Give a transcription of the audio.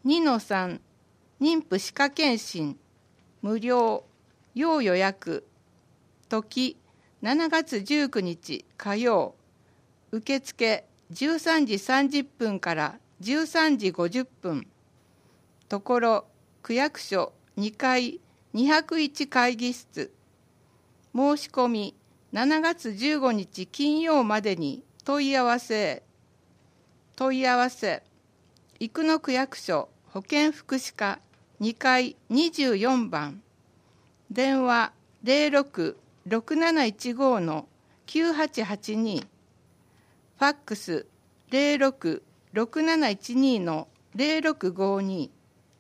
2-3妊婦歯科検診無料要予約時7月19日火曜受付13時30分から13時50分ところ区役所2階201会議室申し込み7月15日金曜までに問い合わせ生野区役所保健福祉課2階24番電話06-6715-9882ファックス06-6712-0652